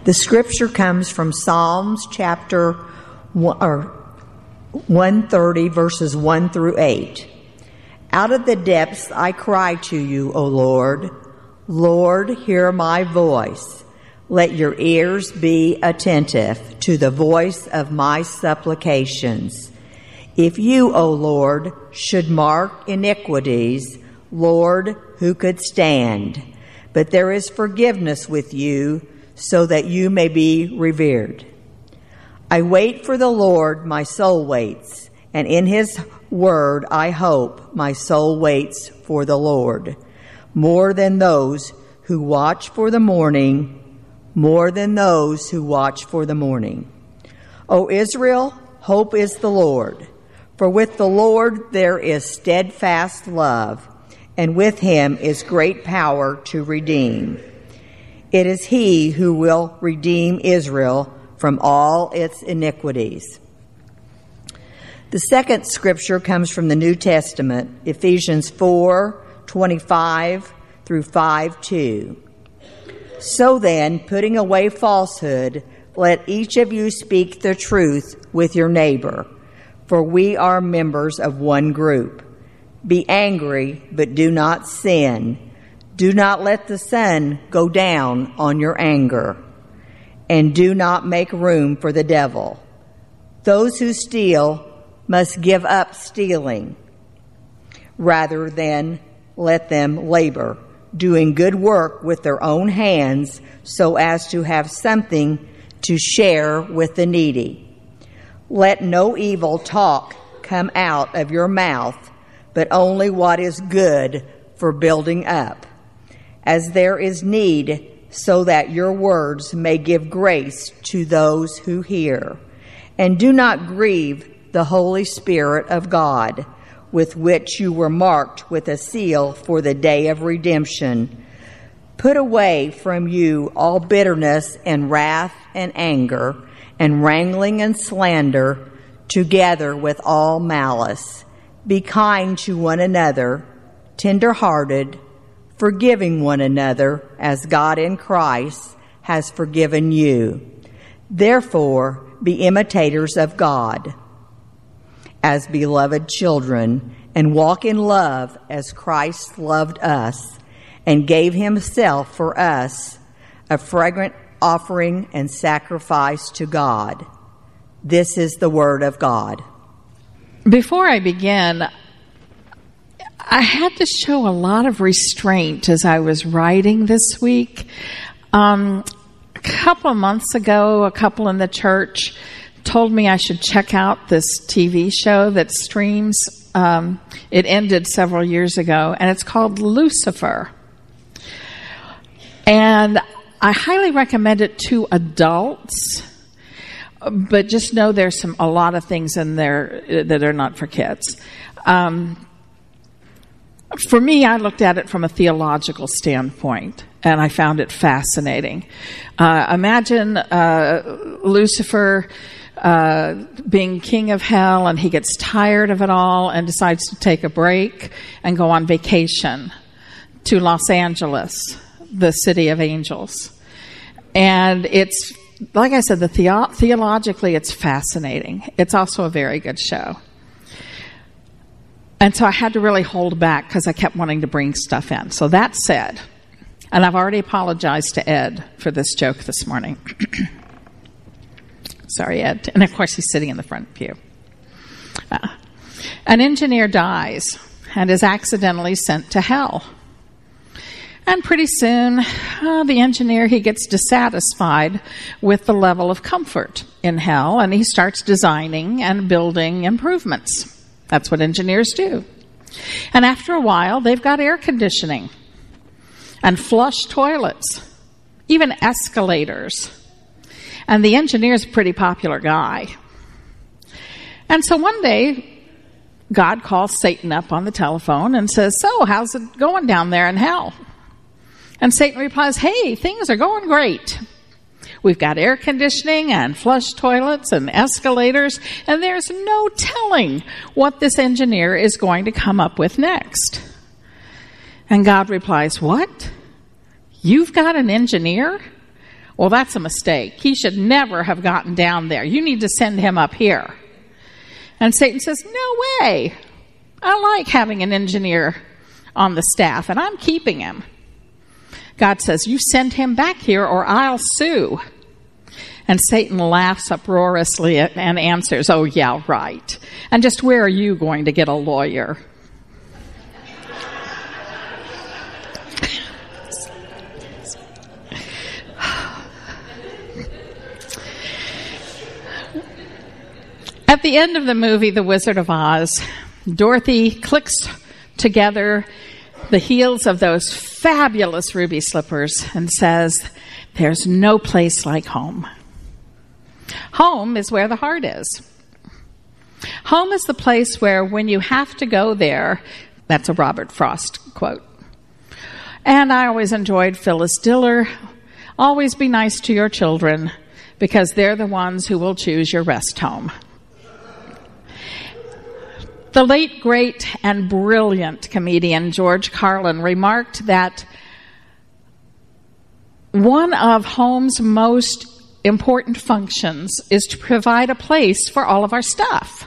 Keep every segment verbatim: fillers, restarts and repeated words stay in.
The scripture comes from Psalms chapter one, or one thirty, verses one through eight. Out of the depths I cry to you, O Lord. Lord, hear my voice. Let your ears be attentive to the voice of my supplications. If you, O Lord, should mark iniquities, Lord, who could stand? But there is forgiveness with you, so that you may be revered. I wait for the Lord, my soul waits, and in his word I hope, my soul waits for the Lord. More than those who watch for the morning, more than those who watch for the morning. O Israel, hope is the Lord. For with the Lord there is steadfast love, and with him is great power to redeem. It is he who will redeem Israel from all its iniquities. The second scripture comes from the New Testament, Ephesians four twenty-five through five two. So then, putting away falsehood, let each of you speak the truth with your neighbor, for we are members of one group. Be angry, but do not sin. Do not let the sun go down on your anger, and do not make room for the devil. Those who steal must give up stealing, rather than let them labor, doing good work with their own hands, so as to have something to share with the needy. Let no evil talk come out of your mouth, but only what is good for building up, as there is need, so that your words may give grace to those who hear. And do not grieve the Holy Spirit of God, with which you were marked with a seal for the day of redemption. Put away from you all bitterness and wrath and anger and wrangling and slander, together with all malice. Be kind to one another, tender-hearted, forgiving one another, as God in Christ has forgiven you. Therefore, be imitators of God as beloved children, and walk in love as Christ loved us and gave himself for us, a fragrant offering and sacrifice to God. This is the word of God. Before I begin, I had to show a lot of restraint as I was writing this week. Um, a couple of months ago, a couple in the church told me I should check out this T V show that streams. Um, it ended several years ago, and it's called Lucifer. And I highly recommend it to adults, but just know there's some a lot of things in there that are not for kids. Um, for me, I looked at it from a theological standpoint, and I found it fascinating. Uh, imagine uh, Lucifer uh, being king of hell, and he gets tired of it all and decides to take a break and go on vacation to Los Angeles, the city of angels. And it's, like I said, the theo- theologically it's fascinating. It's also a very good show. And so I had to really hold back because I kept wanting to bring stuff in. So that said, and I've already apologized to Ed for this joke this morning. Sorry, Ed. And of course, he's sitting in the front pew. Uh, an engineer dies and is accidentally sent to hell. And pretty soon, uh, the engineer, he gets dissatisfied with the level of comfort in hell, and he starts designing and building improvements. That's what engineers do. And after a while, they've got air conditioning and flush toilets, even escalators. And the engineer's a pretty popular guy. And so one day, God calls Satan up on the telephone and says, "So, how's it going down there in hell?" And Satan replies, "Hey, things are going great. We've got air conditioning and flush toilets and escalators, and there's no telling what this engineer is going to come up with next." And God replies, "What? You've got an engineer? Well, that's a mistake. He should never have gotten down there. You need to send him up here. And Satan says, no way. I like having an engineer on the staff, and I'm keeping him. God says, you send him back here or I'll sue. And Satan laughs uproariously and answers, oh, yeah, right. And just where are you going to get a lawyer? At the end of the movie, The Wizard of Oz, Dorothy clicks together the heels of those fabulous ruby slippers and says, there's no place like home. Home is where the heart is. Home is the place where when you have to go there, that's a Robert Frost quote. And I always enjoyed Phyllis Diller, always be nice to your children because they're the ones who will choose your rest home. The late, great, and brilliant comedian George Carlin remarked that one of home's most important functions is to provide a place for all of our stuff.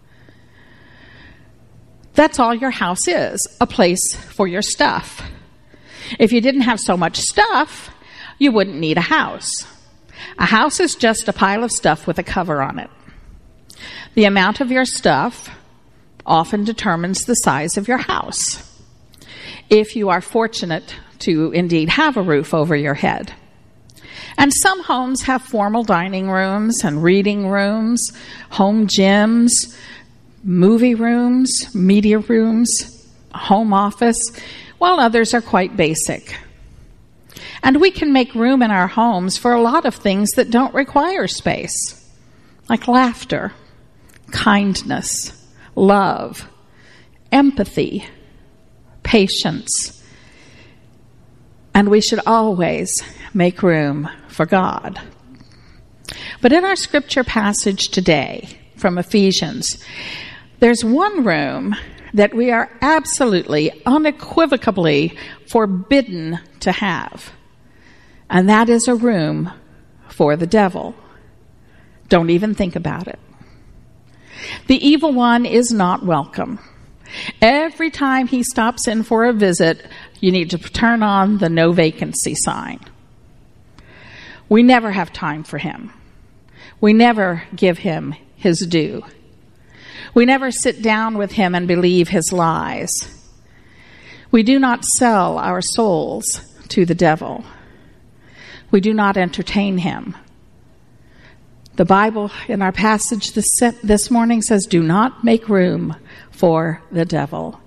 That's all your house is, a place for your stuff. If you didn't have so much stuff, you wouldn't need a house. A house is just a pile of stuff with a cover on it. The amount of your stuff often determines the size of your house, if you are fortunate to indeed have a roof over your head. And some homes have formal dining rooms and reading rooms, home gyms, movie rooms, media rooms, home office, while others are quite basic. And we can make room in our homes for a lot of things that don't require space, like laughter, kindness, love, empathy, patience. And we should always make room for God. But in our scripture passage today from Ephesians, there's one room that we are absolutely, unequivocally forbidden to have. And that is a room for the devil. Don't even think about it. The evil one is not welcome. Every time he stops in for a visit, you need to turn on the no vacancy sign. We never have time for him. We never give him his due. We never sit down with him and believe his lies. We do not sell our souls to the devil. We do not entertain him. The Bible in our passage this, this morning says, do not make room for the devil.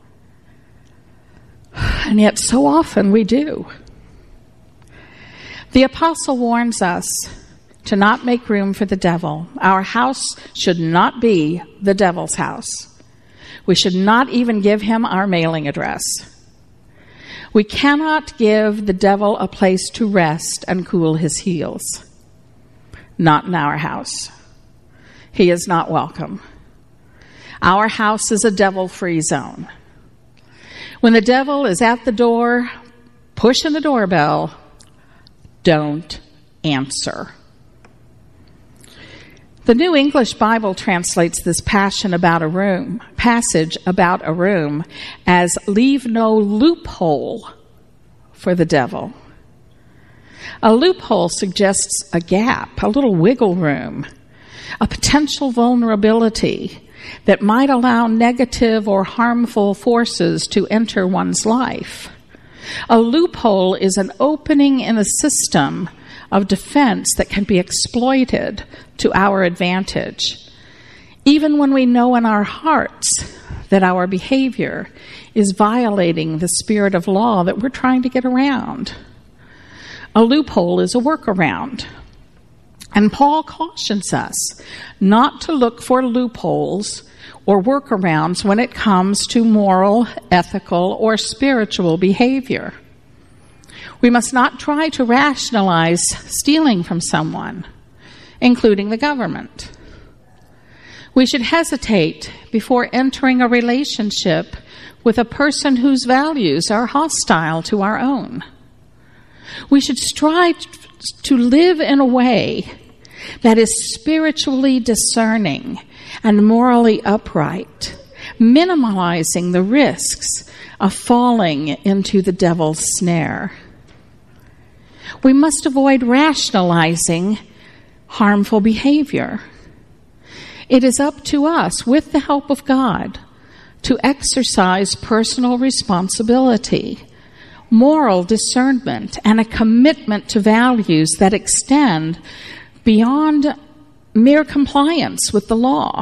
And yet so often we do. The apostle warns us to not make room for the devil. Our house should not be the devil's house. We should not even give him our mailing address. We cannot give the devil a place to rest and cool his heels. Not in our house. He is not welcome. Our house is a devil-free zone. When the devil is at the door, pushing the doorbell, don't answer. The New English Bible translates this passion about a room, passage about a room as leave no loophole for the devil. A loophole suggests a gap, a little wiggle room, a potential vulnerability that might allow negative or harmful forces to enter one's life. A loophole is an opening in a system of defense that can be exploited to our advantage, even when we know in our hearts that our behavior is violating the spirit of law that we're trying to get around. A loophole is a workaround. And Paul cautions us not to look for loopholes or workarounds when it comes to moral, ethical, or spiritual behavior. We must not try to rationalize stealing from someone, including the government. We should hesitate before entering a relationship with a person whose values are hostile to our own. We should strive to live in a way that is spiritually discerning and morally upright, minimizing the risks of falling into the devil's snare. We must avoid rationalizing harmful behavior. It is up to us, with the help of God, to exercise personal responsibility, moral discernment, and a commitment to values that extend beyond mere compliance with the law.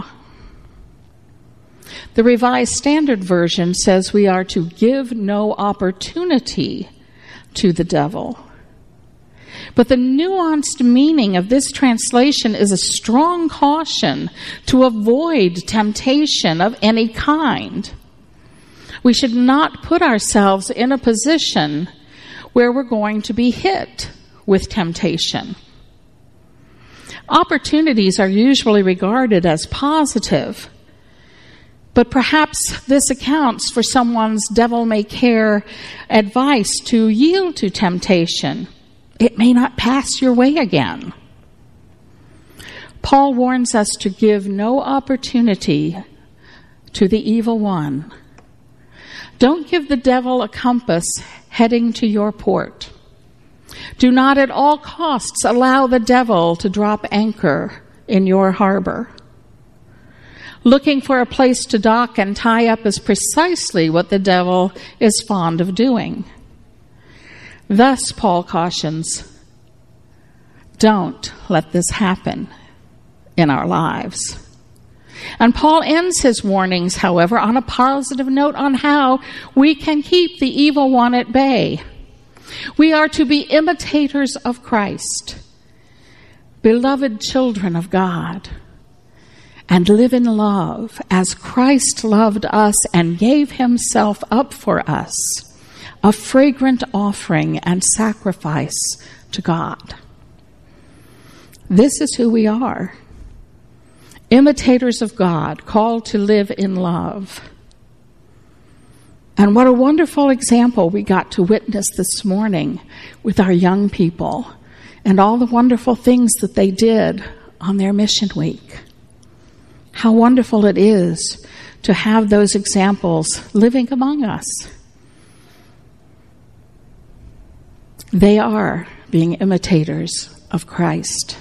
The Revised Standard Version says we are to give no opportunity to the devil. But the nuanced meaning of this translation is a strong caution to avoid temptation of any kind. We should not put ourselves in a position where we're going to be hit with temptation. Opportunities are usually regarded as positive, but perhaps this accounts for someone's devil-may-care advice to yield to temptation. It may not pass your way again. Paul warns us to give no opportunity to the evil one. Don't give the devil a compass heading to your port. Do not at all costs allow the devil to drop anchor in your harbor. Looking for a place to dock and tie up is precisely what the devil is fond of doing. Thus, Paul cautions, don't let this happen in our lives. And Paul ends his warnings, however, on a positive note on how we can keep the evil one at bay. We are to be imitators of Christ, beloved children of God, and live in love as Christ loved us and gave himself up for us, a fragrant offering and sacrifice to God. This is who we are, imitators of God, called to live in love. And what a wonderful example we got to witness this morning with our young people and all the wonderful things that they did on their mission week. How wonderful it is to have those examples living among us. They are being imitators of Christ.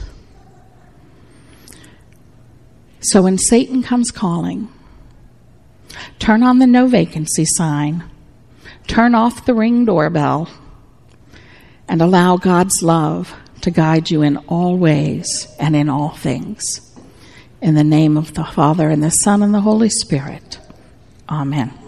So when Satan comes calling, turn on the no vacancy sign, turn off the Ring doorbell, and allow God's love to guide you in all ways and in all things. In the name of the Father, and the Son, and the Holy Spirit. Amen.